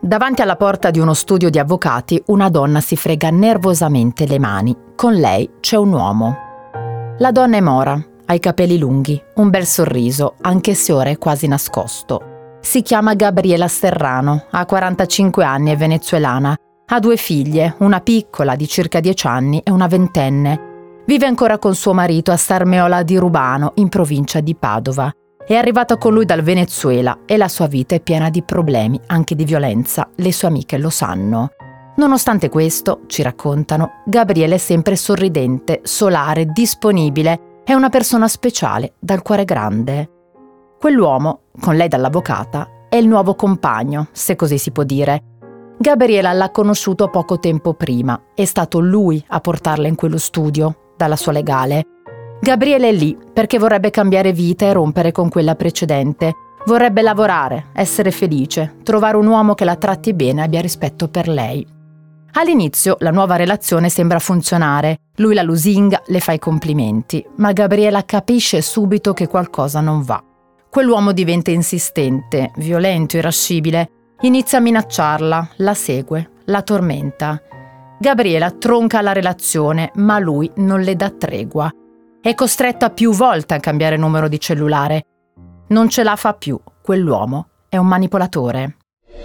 Davanti alla porta di uno studio di avvocati, una donna si frega nervosamente le mani. Con lei c'è un uomo. La donna è mora, ha i capelli lunghi, un bel sorriso, anche se ora è quasi nascosto. Si chiama Gabriela Serrano, ha 45 anni, è venezuelana. Ha 2 figlie, una piccola di circa 10 anni e una ventenne. Vive ancora con suo marito a Sarmeola di Rubano, in provincia di Padova. È arrivata con lui dal Venezuela e la sua vita è piena di problemi, anche di violenza. Le sue amiche lo sanno. Nonostante questo, ci raccontano, Gabriela è sempre sorridente, solare, disponibile. È una persona speciale, dal cuore grande. Quell'uomo, con lei dall'avvocata, è il nuovo compagno, se così si può dire. Gabriela l'ha conosciuto poco tempo prima. È stato lui a portarla in quello studio, dalla sua legale. Gabriela è lì perché vorrebbe cambiare vita e rompere con quella precedente. Vorrebbe lavorare, essere felice, trovare un uomo che la tratti bene e abbia rispetto per lei. All'inizio la nuova relazione sembra funzionare. Lui la lusinga, le fa i complimenti, ma Gabriela capisce subito che qualcosa non va. Quell'uomo diventa insistente, violento, irascibile. Inizia a minacciarla, la segue, la tormenta. Gabriela tronca la relazione, ma lui non le dà tregua. È costretta più volte a cambiare numero di cellulare. Non ce la fa più, quell'uomo è un manipolatore.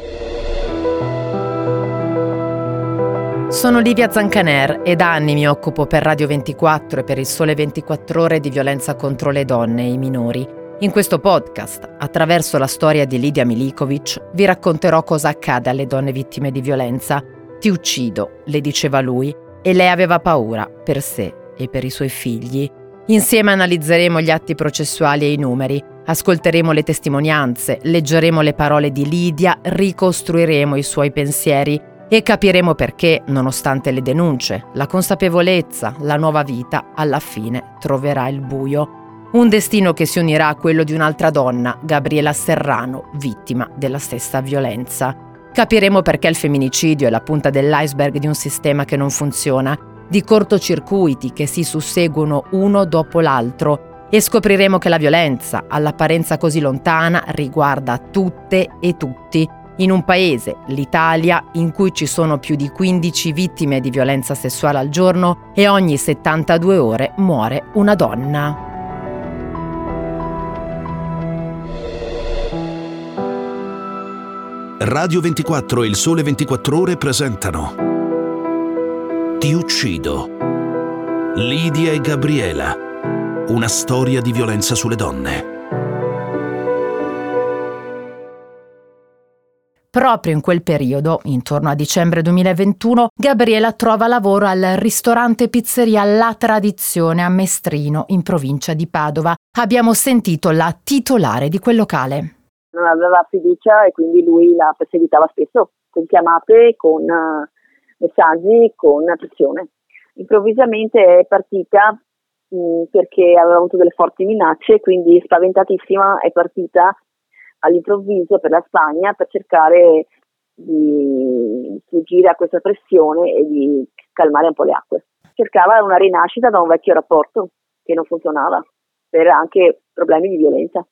Sono Livia Zancaner e da anni mi occupo per Radio 24 e per Il Sole 24 Ore di violenza contro le donne e i minori. In questo podcast, attraverso la storia di Lidia Milikovic, vi racconterò cosa accade alle donne vittime di violenza. Ti uccido, le diceva lui, e lei aveva paura per sé e per i suoi figli. Insieme analizzeremo gli atti processuali e i numeri, ascolteremo le testimonianze, leggeremo le parole di Lidia, ricostruiremo i suoi pensieri e capiremo perché, nonostante le denunce, la consapevolezza, la nuova vita, alla fine troverà il buio. Un destino che si unirà a quello di un'altra donna, Gabriela Serrano, vittima della stessa violenza. Capiremo perché il femminicidio è la punta dell'iceberg di un sistema che non funziona, di cortocircuiti che si susseguono uno dopo l'altro, e scopriremo che la violenza, all'apparenza così lontana, riguarda tutte e tutti, in un paese, l'Italia, in cui ci sono più di 15 vittime di violenza sessuale al giorno e ogni 72 ore muore una donna. Radio 24 e Il Sole 24 Ore presentano Ti uccido. Lidia e Gabriela. Una storia di violenza sulle donne. Proprio in quel periodo, intorno a dicembre 2021, Gabriela trova lavoro al ristorante pizzeria La Tradizione a Mestrino, in provincia di Padova. Abbiamo sentito la titolare di quel locale. Non aveva fiducia e quindi lui la perseguitava spesso, con chiamate, con messaggi, con pressione. Improvvisamente è partita perché aveva avuto delle forti minacce, quindi spaventatissima è partita all'improvviso per la Spagna per cercare di fuggire a questa pressione e di calmare un po' le acque. Cercava una rinascita da un vecchio rapporto che non funzionava, per anche problemi di violenza.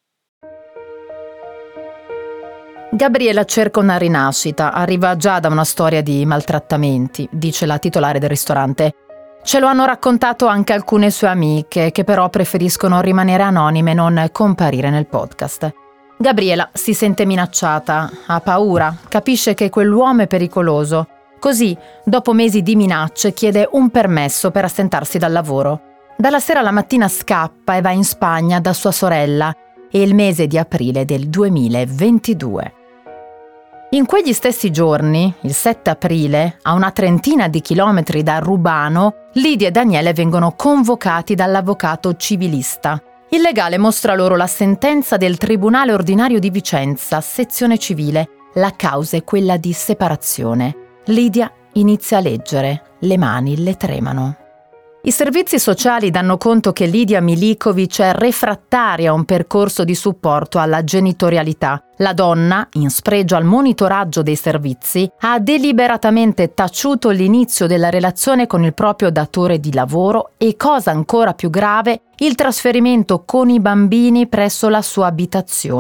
Gabriela cerca una rinascita, arriva già da una storia di maltrattamenti, dice la titolare del ristorante. Ce lo hanno raccontato anche alcune sue amiche, che però preferiscono rimanere anonime e non comparire nel podcast. Gabriela si sente minacciata, ha paura, capisce che quell'uomo è pericoloso. Così, dopo mesi di minacce, chiede un permesso per assentarsi dal lavoro. Dalla sera alla mattina scappa e va in Spagna da sua sorella. È il mese di aprile del 2022. In quegli stessi giorni, il 7 aprile, a una trentina di chilometri da Rubano, Lidia e Daniele vengono convocati dall'avvocato civilista. Il legale mostra loro la sentenza del Tribunale Ordinario di Vicenza, sezione civile. La causa è quella di separazione. Lidia inizia a leggere, le mani le tremano. I servizi sociali danno conto che Lidia Milikovic è refrattaria a un percorso di supporto alla genitorialità. La donna, in spregio al monitoraggio dei servizi, ha deliberatamente taciuto l'inizio della relazione con il proprio datore di lavoro e, cosa ancora più grave, il trasferimento con i bambini presso la sua abitazione.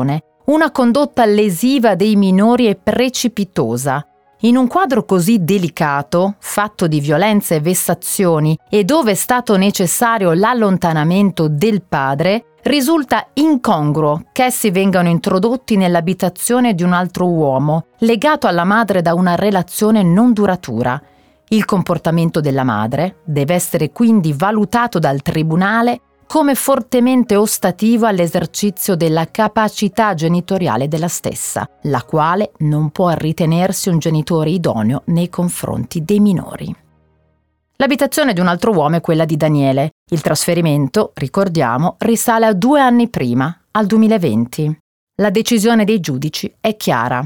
una condotta lesiva dei minori e precipitosa. In un quadro così delicato, fatto di violenze e vessazioni e dove è stato necessario l'allontanamento del padre, risulta incongruo che essi vengano introdotti nell'abitazione di un altro uomo, legato alla madre da una relazione non duratura. Il comportamento della madre deve essere quindi valutato dal tribunale come fortemente ostativo all'esercizio della capacità genitoriale della stessa, la quale non può ritenersi un genitore idoneo nei confronti dei minori. L'abitazione di un altro uomo è quella di Daniele. Il trasferimento, ricordiamo, risale a 2 anni prima, al 2020. La decisione dei giudici è chiara.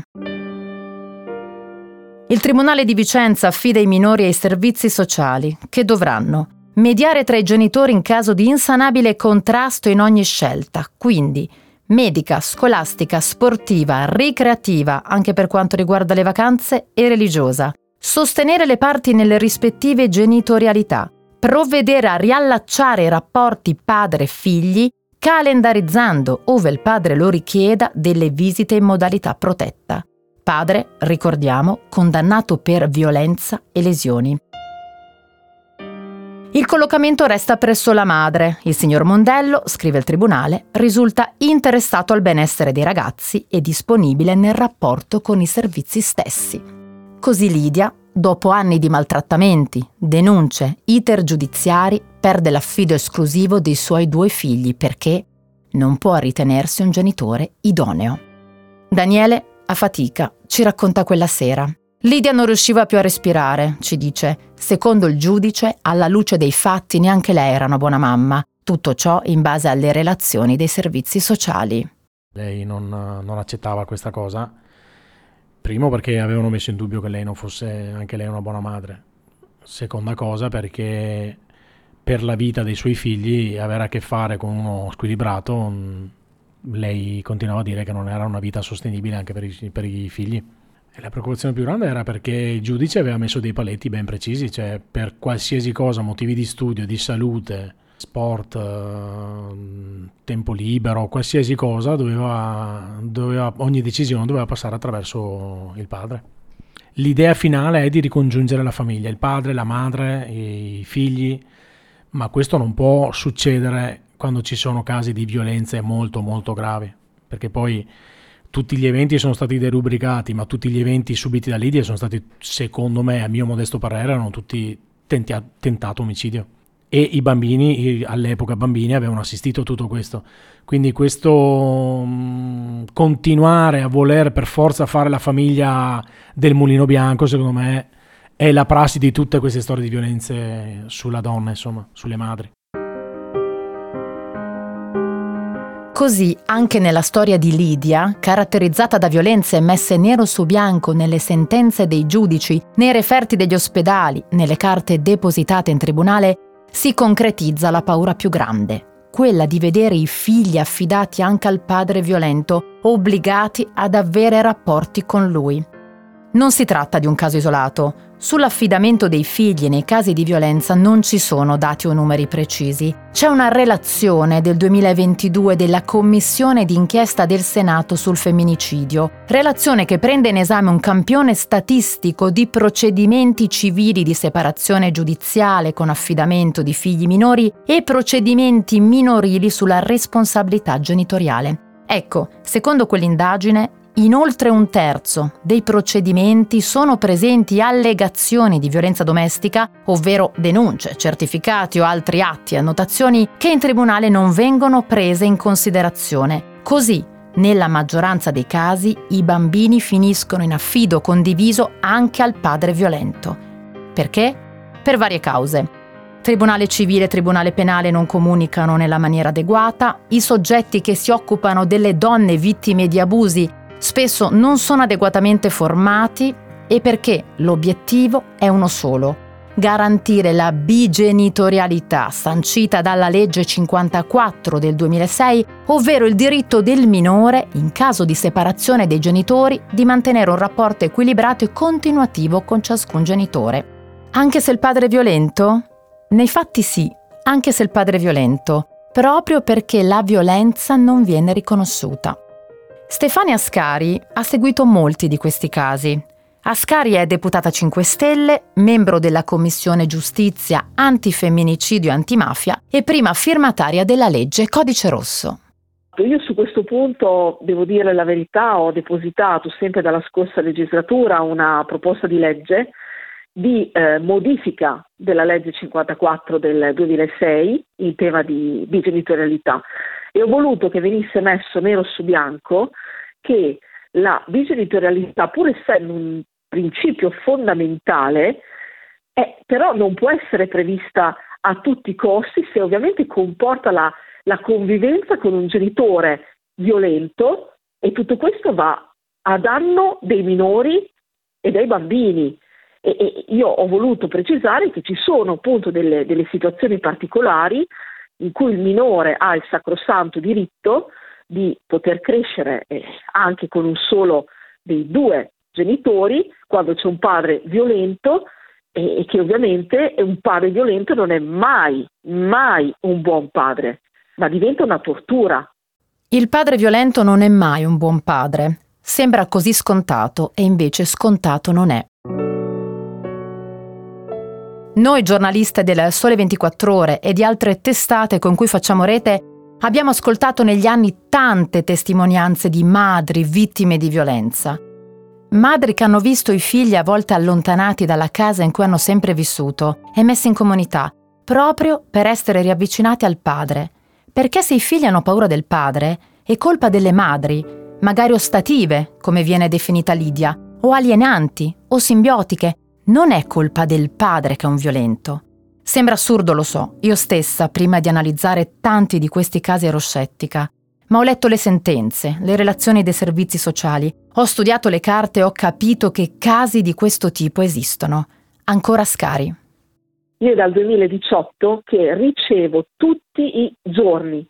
Il Tribunale di Vicenza affida i minori ai servizi sociali, che dovranno mediare tra i genitori in caso di insanabile contrasto in ogni scelta, quindi medica, scolastica, sportiva, ricreativa, anche per quanto riguarda le vacanze, e religiosa, sostenere le parti nelle rispettive genitorialità, provvedere a riallacciare i rapporti padre-figli, calendarizzando, ove il padre lo richieda, delle visite in modalità protetta. Padre, ricordiamo, condannato per violenza e lesioni. Il collocamento resta presso la madre. Il signor Mondello, scrive il tribunale, risulta interessato al benessere dei ragazzi e disponibile nel rapporto con i servizi stessi. Così Lidia, dopo anni di maltrattamenti, denunce, iter giudiziari, perde l'affido esclusivo dei suoi 2 figli perché non può ritenersi un genitore idoneo. Daniele, a fatica, ci racconta quella sera. Lidia non riusciva più a respirare, ci dice. Secondo il giudice, alla luce dei fatti, neanche lei era una buona mamma. Tutto ciò in base alle relazioni dei servizi sociali. Lei non accettava questa cosa. Primo perché avevano messo in dubbio che lei non fosse anche lei una buona madre. Seconda cosa perché per la vita dei suoi figli avere a che fare con uno squilibrato, lei continuava a dire che non era una vita sostenibile anche per i figli. E la preoccupazione più grande era perché il giudice aveva messo dei paletti ben precisi, cioè per qualsiasi cosa, motivi di studio, di salute, sport, tempo libero, qualsiasi cosa, ogni decisione doveva passare attraverso il padre. L'idea finale è di ricongiungere la famiglia, il padre, la madre, i figli, ma questo non può succedere quando ci sono casi di violenze molto molto gravi, perché poi tutti gli eventi sono stati derubricati, ma tutti gli eventi subiti da Lidia sono stati, secondo me, a mio modesto parere, erano tutti tentato omicidio. E i bambini, all'epoca bambini, avevano assistito a tutto questo. Quindi questo continuare a voler per forza fare la famiglia del mulino bianco, secondo me, è la prassi di tutte queste storie di violenze sulla donna, insomma, sulle madri. Così anche nella storia di Lidia, caratterizzata da violenze messe nero su bianco nelle sentenze dei giudici, nei referti degli ospedali, nelle carte depositate in tribunale, si concretizza la paura più grande, quella di vedere i figli affidati anche al padre violento, obbligati ad avere rapporti con lui. Non si tratta di un caso isolato. Sull'affidamento dei figli nei casi di violenza non ci sono dati o numeri precisi. C'è una relazione del 2022 della Commissione d'inchiesta del Senato sul femminicidio, relazione che prende in esame un campione statistico di procedimenti civili di separazione giudiziale con affidamento di figli minori e procedimenti minorili sulla responsabilità genitoriale. Ecco, secondo quell'indagine, in oltre 1/3 dei procedimenti sono presenti allegazioni di violenza domestica, ovvero denunce, certificati o altri atti e annotazioni che in tribunale non vengono prese in considerazione. Così, nella maggioranza dei casi, i bambini finiscono in affido condiviso anche al padre violento. Perché? Per varie cause. Tribunale civile e tribunale penale non comunicano nella maniera adeguata, i soggetti che si occupano delle donne vittime di abusi spesso non sono adeguatamente formati e perché l'obiettivo è uno solo: garantire la bigenitorialità sancita dalla legge 54 del 2006, ovvero il diritto del minore, in caso di separazione dei genitori, di mantenere un rapporto equilibrato e continuativo con ciascun genitore. Anche se il padre è violento? Nei fatti sì, anche se il padre è violento, proprio perché la violenza non viene riconosciuta. Stefania Ascari ha seguito molti di questi casi. Ascari è deputata 5 Stelle, membro della Commissione Giustizia, Antifemminicidio e Antimafia e prima firmataria della legge Codice Rosso. Io su questo punto, devo dire la verità, ho depositato sempre dalla scorsa legislatura una proposta di legge di modifica della legge 54 del 2006 in tema di bigenitorialità e ho voluto che venisse messo nero su bianco che la bigenitorialità, pur essendo un principio fondamentale, però non può essere prevista a tutti i costi se ovviamente comporta la convivenza con un genitore violento, e tutto questo va a danno dei minori e dei bambini. E io ho voluto precisare che ci sono appunto delle situazioni particolari in cui il minore ha il sacrosanto diritto di poter crescere anche con un solo dei due genitori, quando c'è un padre violento, e che ovviamente un padre violento non è mai un buon padre, ma diventa una tortura. Il padre violento non è mai un buon padre. Sembra così scontato e invece scontato non è. Noi giornaliste del Sole 24 Ore e di altre testate con cui facciamo rete abbiamo ascoltato negli anni tante testimonianze di madri vittime di violenza. Madri che hanno visto i figli a volte allontanati dalla casa in cui hanno sempre vissuto e messi in comunità, proprio per essere riavvicinati al padre. Perché se i figli hanno paura del padre, è colpa delle madri, magari ostative, come viene definita Lidia, o alienanti, o simbiotiche. Non è colpa del padre che è un violento. Sembra assurdo, lo so. Io stessa, prima di analizzare tanti di questi casi, ero scettica. Ma ho letto le sentenze, le relazioni dei servizi sociali, ho studiato le carte e ho capito che casi di questo tipo esistono. Ancora Ascari. Io dal 2018 che ricevo tutti i giorni,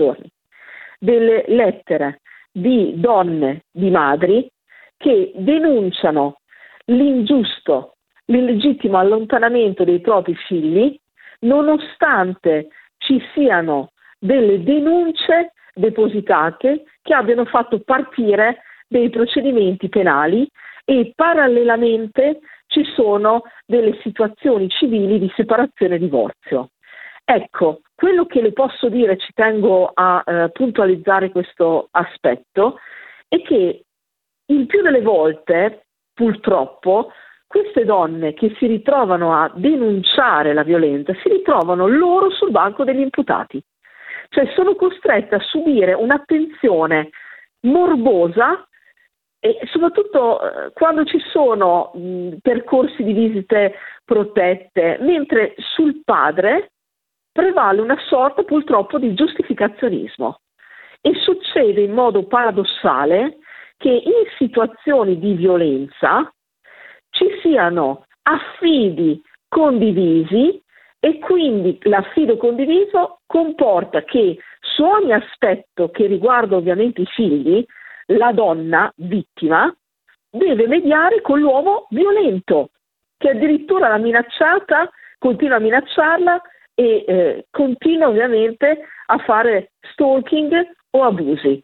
delle lettere di donne, di madri, che denunciano l'ingiusto, l'illegittimo allontanamento dei propri figli, nonostante ci siano delle denunce depositate che abbiano fatto partire dei procedimenti penali e parallelamente ci sono delle situazioni civili di separazione e divorzio. Ecco, quello che le posso dire, ci tengo a puntualizzare questo aspetto, è che il più delle volte, purtroppo, queste donne che si ritrovano a denunciare la violenza si ritrovano loro sul banco degli imputati, cioè sono costrette a subire un'attenzione morbosa e soprattutto quando ci sono percorsi di visite protette, mentre sul padre prevale una sorta purtroppo di giustificazionismo e succede in modo paradossale che in situazioni di violenza ci siano affidi condivisi e quindi l'affido condiviso comporta che su ogni aspetto che riguarda ovviamente i figli, la donna vittima deve mediare con l'uomo violento, che addirittura l'ha minacciata, continua a minacciarla e continua ovviamente a fare stalking o abusi.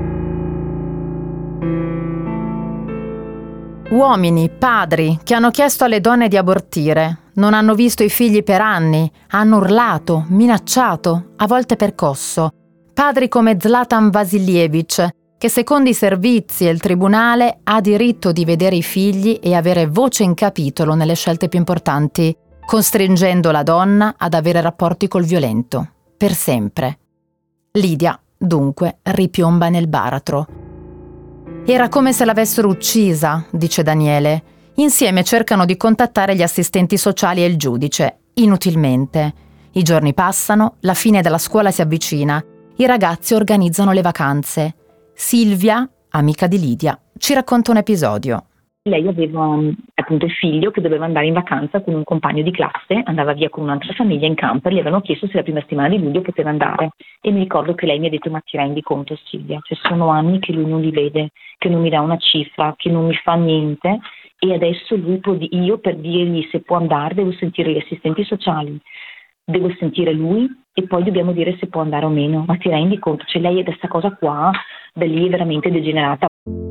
Uomini, padri, che hanno chiesto alle donne di abortire, non hanno visto i figli per anni, hanno urlato, minacciato, a volte percosso. Padri come Zlatan Vasilievich, che secondo i servizi e il tribunale ha diritto di vedere i figli e avere voce in capitolo nelle scelte più importanti, costringendo la donna ad avere rapporti col violento, per sempre. Lidia, dunque, ripiomba nel baratro. Era come se l'avessero uccisa, dice Daniele. Insieme cercano di contattare gli assistenti sociali e il giudice, inutilmente. I giorni passano, la fine della scuola si avvicina, i ragazzi organizzano le vacanze. Silvia, amica di Lidia, ci racconta un episodio. Lei aveva appunto il figlio che doveva andare in vacanza con un compagno di classe, andava via con un'altra famiglia in camper, gli avevano chiesto se la prima settimana di luglio poteva andare e mi ricordo che lei mi ha detto: ma ti rendi conto Silvia, cioè sono anni che lui non li vede, che non mi dà una cifra, che non mi fa niente e adesso lui io per dirgli se può andare devo sentire gli assistenti sociali, devo sentire lui e poi dobbiamo dire se può andare o meno. Ma ti rendi conto? Cioè lei è questa cosa qua Da lì è veramente degenerata.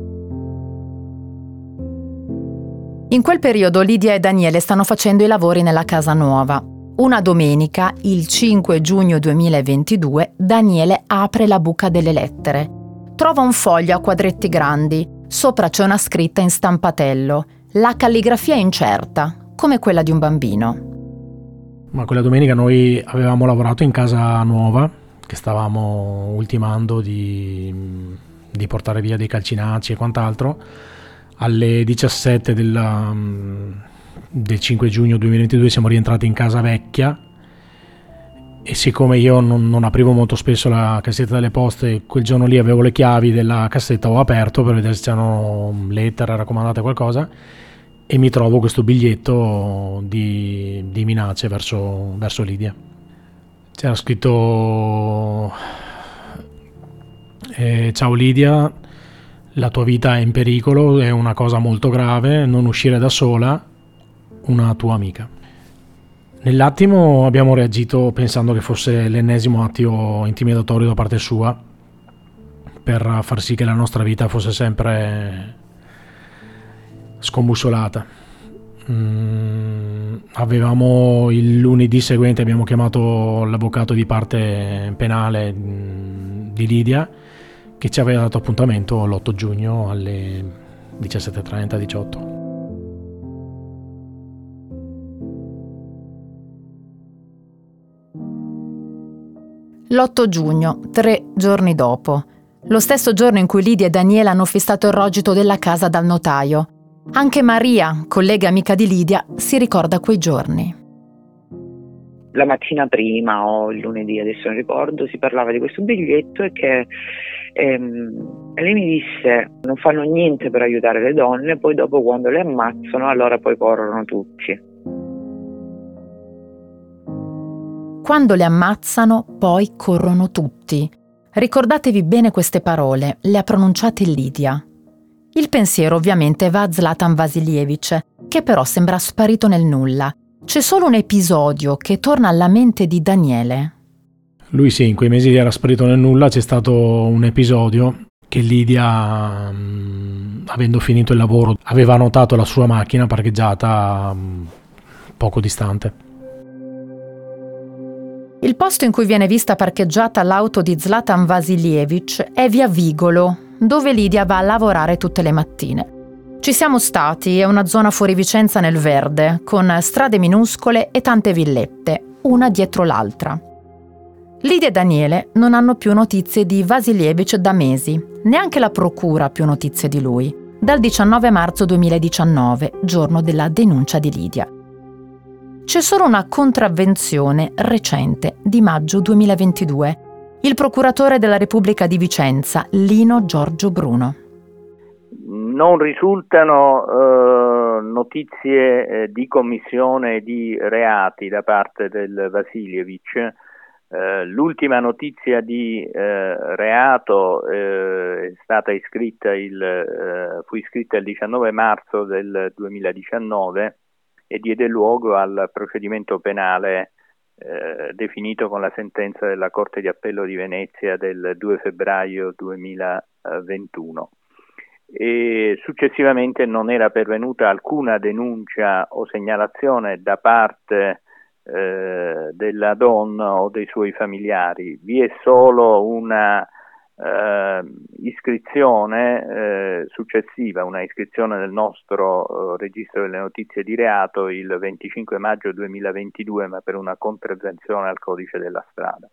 In quel periodo Lidia e Daniele stanno facendo i lavori nella casa nuova. Una domenica, il 5 giugno 2022, Daniele apre la buca delle lettere. Trova un foglio a quadretti grandi. Sopra c'è una scritta in stampatello. La calligrafia è incerta, come quella di un bambino. Ma quella domenica noi avevamo lavorato in casa nuova, che stavamo ultimando di portare via dei calcinacci e quant'altro. Alle 17 del 5 giugno 2022 siamo rientrati in casa vecchia e siccome io non aprivo molto spesso la cassetta delle poste, quel giorno lì avevo le chiavi della cassetta, ho aperto per vedere se c'erano lettere, raccomandate, qualcosa, e mi trovo questo biglietto di minacce verso Lidia. C'era scritto: ciao Lidia, la tua vita è in pericolo, è una cosa molto grave, non uscire da sola, una tua amica. Nell'attimo abbiamo reagito pensando che fosse l'ennesimo atto intimidatorio da parte sua per far sì che la nostra vita fosse sempre scombussolata. Avevamo il lunedì seguente, abbiamo chiamato l'avvocato di parte penale di Lidia, che ci aveva dato appuntamento l'8 giugno alle 17:30-18. L'8 giugno, 3 giorni dopo, lo stesso giorno in cui Lidia e Daniele hanno fissato il rogito della casa dal notaio. Anche Maria, collega e amica di Lidia, si ricorda quei giorni. La mattina prima o il lunedì, adesso non ricordo, si parlava di questo biglietto e che lei mi disse: non fanno niente per aiutare le donne, poi dopo quando le ammazzano allora poi corrono tutti. Quando le ammazzano poi corrono tutti. Ricordatevi bene queste parole, le ha pronunciate Lidia. Il pensiero ovviamente va a Zlatan Vasiljevic, che però sembra sparito nel nulla. C'è solo un episodio che torna alla mente di Daniele. Lui sì, in quei mesi era sparito nel nulla. C'è stato un episodio che Lidia, avendo finito il lavoro, aveva notato la sua macchina parcheggiata poco distante. Il posto in cui viene vista parcheggiata l'auto di Zlatan Vasiljevic è via Vigolo, dove Lidia va a lavorare tutte le mattine. Ci siamo stati, è una zona fuori Vicenza nel verde, con strade minuscole e tante villette, una dietro l'altra. Lidia e Daniele non hanno più notizie di Vasiljevic da mesi, neanche la procura ha più notizie di lui, dal 19 marzo 2019, giorno della denuncia di Lidia. C'è solo una contravvenzione recente di maggio 2022. Il procuratore della Repubblica di Vicenza, Lino Giorgio Bruno. Non risultano notizie di commissione di reati da parte del Vasiljevic. L'ultima notizia di reato è stata fu iscritta il 19 marzo del 2019 e diede luogo al procedimento penale definito con la sentenza della Corte di Appello di Venezia del 2 febbraio 2021. E successivamente non era pervenuta alcuna denuncia o segnalazione da parte della donna o dei suoi familiari. Vi è solo una iscrizione successiva, una iscrizione nel nostro registro delle notizie di reato il 25 maggio 2022, ma per una contravvenzione al codice della strada.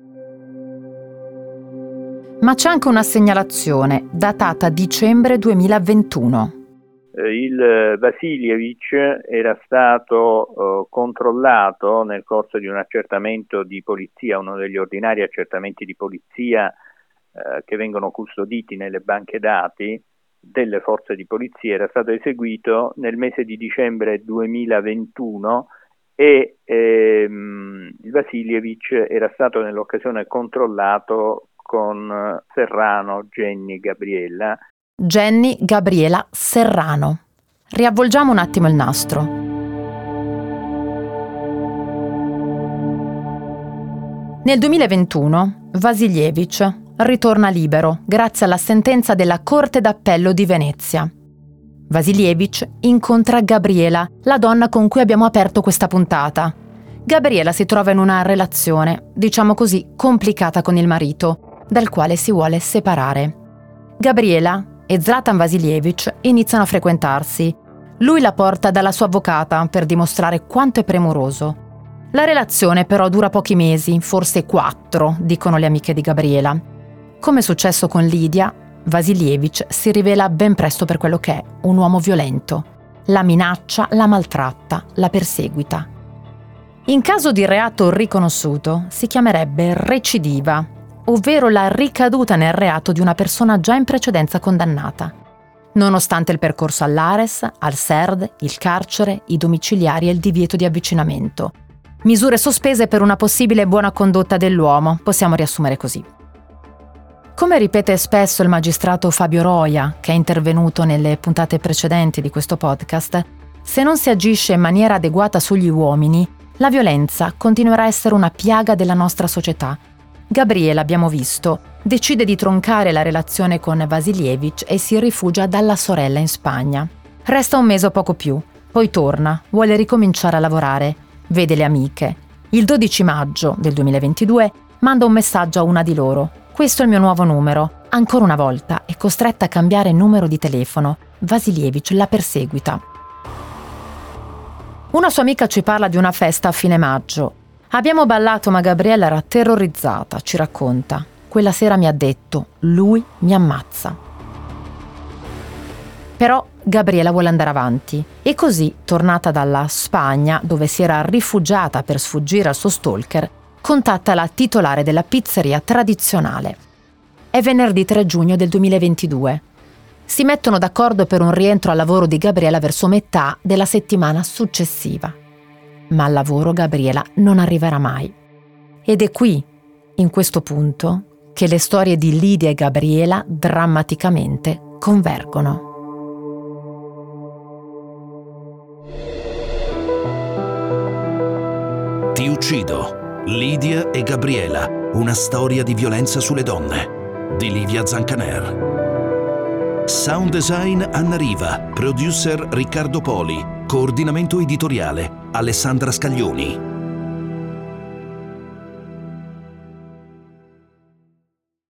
Ma c'è anche una segnalazione datata dicembre 2021. Il Vasiljevic era stato controllato nel corso di un accertamento di polizia, uno degli ordinari accertamenti di polizia che vengono custoditi nelle banche dati delle forze di polizia. Era stato eseguito nel mese di dicembre 2021 e il Vasiljevic era stato nell'occasione controllato con Serrano Jenny Gabriella. Jenny Gabriela Serrano. Riavvolgiamo un attimo il nastro. Nel 2021 Vasiljevic ritorna libero grazie alla sentenza della Corte d'Appello di Venezia. Vasilievich incontra Gabriela, la donna con cui abbiamo aperto questa puntata. Gabriela si trova in una relazione, diciamo così, complicata con il marito, dal quale si vuole separare. Gabriela e Zlatan Vasilievich iniziano a frequentarsi. Lui la porta dalla sua avvocata per dimostrare quanto è premuroso. La relazione però dura pochi mesi, forse 4, dicono le amiche di Gabriela. Come è successo con Lidia, Vasilievich si rivela ben presto per quello che è, un uomo violento. La minaccia, la maltratta, la perseguita. In caso di reato riconosciuto, si chiamerebbe recidiva, ovvero la ricaduta nel reato di una persona già in precedenza condannata. Nonostante il percorso all'Ares, al SERD, il carcere, i domiciliari e il divieto di avvicinamento. Misure sospese per una possibile buona condotta dell'uomo, possiamo riassumere così. Come ripete spesso il magistrato Fabio Roia, che è intervenuto nelle puntate precedenti di questo podcast, se non si agisce in maniera adeguata sugli uomini, la violenza continuerà a essere una piaga della nostra società. Gabriela, abbiamo visto, decide di troncare la relazione con Vasilievich e si rifugia dalla sorella in Spagna. Resta un mese o poco più, poi torna, vuole ricominciare a lavorare, vede le amiche. Il 12 maggio del 2022 manda un messaggio a una di loro. Questo è il mio nuovo numero. Ancora una volta è costretta a cambiare numero di telefono. Vasilievich la perseguita. Una sua amica ci parla di una festa a fine maggio. Abbiamo ballato ma Gabriela era terrorizzata, ci racconta. Quella sera mi ha detto, lui mi ammazza. Però Gabriela vuole andare avanti e così, tornata dalla Spagna, dove si era rifugiata per sfuggire al suo stalker, contatta la titolare della pizzeria tradizionale. È venerdì 3 giugno del 2022. Si mettono d'accordo per un rientro al lavoro di Gabriela verso metà della settimana successiva. Ma al lavoro Gabriela non arriverà mai. Ed è qui, in questo punto, che le storie di Lidia e Gabriela drammaticamente convergono. Ti uccido. Lidia e Gabriela, una storia di violenza sulle donne, di Livia Zancaner. Sound design Anna Riva, producer Riccardo Poli, coordinamento editoriale Alessandra Scaglioni.